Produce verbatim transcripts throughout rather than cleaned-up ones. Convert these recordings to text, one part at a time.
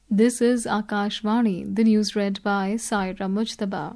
This is Akashvani, the news read by Saira Mujtaba.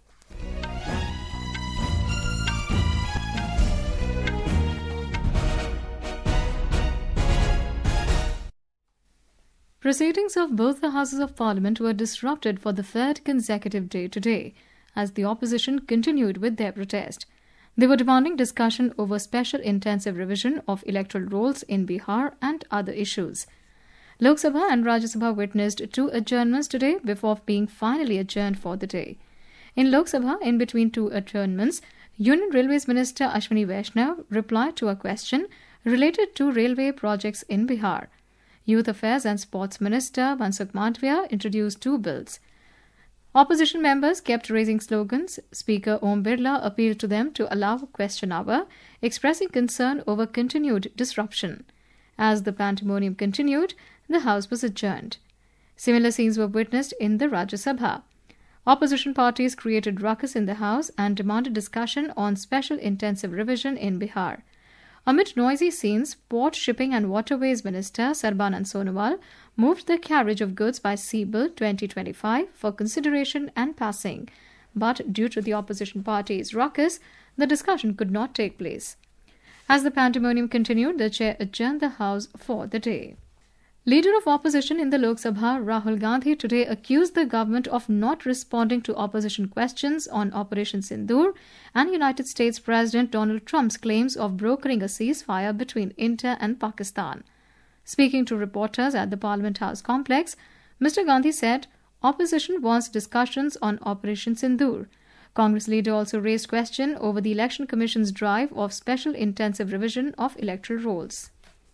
Proceedings of both the Houses of Parliament were disrupted for the third consecutive day today, as the opposition continued with their protest. They were demanding discussion over special intensive revision of electoral rolls in Bihar and other issues. Lok Sabha and Rajya Sabha witnessed two adjournments today before being finally adjourned for the day. In Lok Sabha, in between two adjournments, Union Railways Minister Ashwini Vaishnav replied to a question related to railway projects in Bihar. Youth Affairs and Sports Minister Mansukh Mandavia introduced two bills. Opposition members kept raising slogans. Speaker Om Birla appealed to them to allow a question hour, expressing concern over continued disruption. As the pandemonium continued, the House was adjourned. Similar scenes were witnessed in the Rajya Sabha. Opposition parties created ruckus in the House and demanded discussion on special intensive revision in Bihar. Amid noisy scenes, Port, Shipping and Waterways Minister Sarbanand Sonowal moved the carriage of goods by Sea Bill twenty twenty-five for consideration and passing. But due to the opposition party's ruckus, the discussion could not take place. As the pandemonium continued, the chair adjourned the House for the day. Leader of opposition in the Lok Sabha, Rahul Gandhi, today accused the government of not responding to opposition questions on Operation Sindoor and United States President Donald Trump's claims of brokering a ceasefire between India and Pakistan. Speaking to reporters at the Parliament House complex, Mister Gandhi said opposition wants discussions on Operation Sindoor. Congress leader also raised question over the Election Commission's drive of special intensive revision of electoral rolls.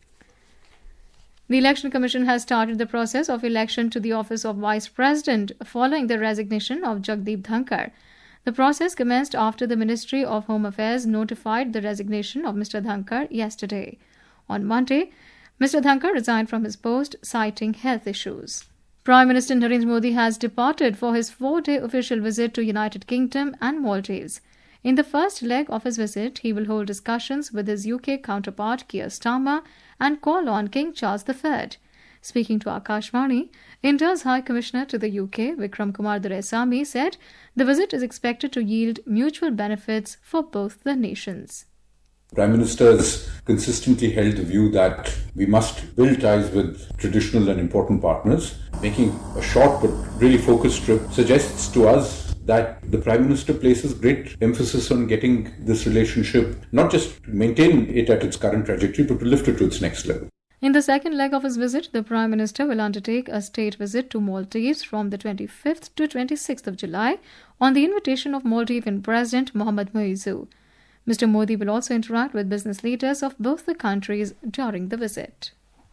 The Election Commission has started the process of election to the office of Vice President following the resignation of Jagdeep Dhankar. The process commenced after the Ministry of Home Affairs notified the resignation of Mister Dhankar yesterday. On Monday, Mister Dhankar resigned from his post, citing health issues. Prime Minister Narendra Modi has departed for his four-day official visit to United Kingdom and Maldives. In the first leg of his visit, he will hold discussions with his U K counterpart Keir Starmer and call on King Charles the Third. Speaking to Akashvani, India's High Commissioner to the U K, Vikram Kumar Doraisamy, said the visit is expected to yield mutual benefits for both the nations. Prime Minister has consistently held the view that we must build ties with traditional and important partners. Making a short but really focused trip suggests to us that the Prime Minister places great emphasis on getting this relationship, not just to maintain it at its current trajectory, but to lift it to its next level. In the second leg of his visit, the Prime Minister will undertake a state visit to Maldives from the twenty-fifth to twenty-sixth of July on the invitation of Maldivian President Mohamed Muizzu. Mister Modi will also interact with business leaders of both the countries during the visit.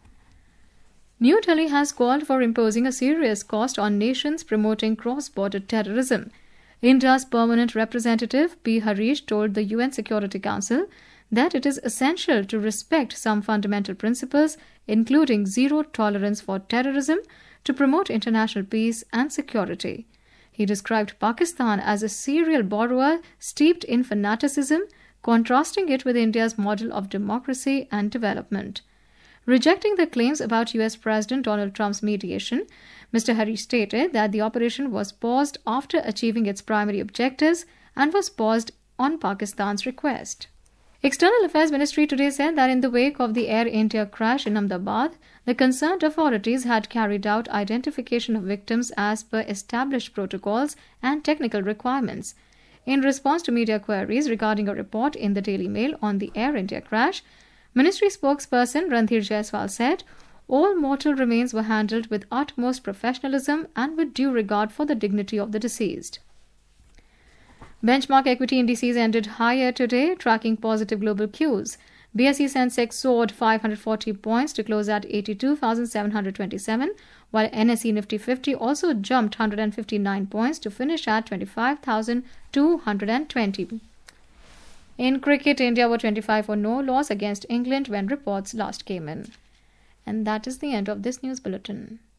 New Delhi has called for imposing a serious cost on nations promoting cross-border terrorism. India's permanent representative P. Harish told the U N Security Council that it is essential to respect some fundamental principles, including zero tolerance for terrorism, to promote international peace and security. He described Pakistan as a serial borrower steeped in fanaticism, contrasting it with India's model of democracy and development. Rejecting the claims about U S President Donald Trump's mediation, Mister Harish stated that the operation was paused after achieving its primary objectives and was paused on Pakistan's request. External Affairs Ministry today said that in the wake of the Air India crash in Ahmedabad, the concerned authorities had carried out identification of victims as per established protocols and technical requirements. In response to media queries regarding a report in the Daily Mail on the Air India crash, Ministry spokesperson Randhir Jaiswal said all mortal remains were handled with utmost professionalism and with due regard for the dignity of the deceased. Benchmark equity indices ended higher today, tracking positive global cues. B S E Sensex soared five hundred forty points to close at eighty-two thousand seven hundred twenty-seven, while N S E Nifty fifty also jumped one hundred fifty-nine points to finish at twenty-five thousand two hundred twenty. In cricket, India were twenty-five for no loss against England when reports last came in. And that is the end of this news bulletin.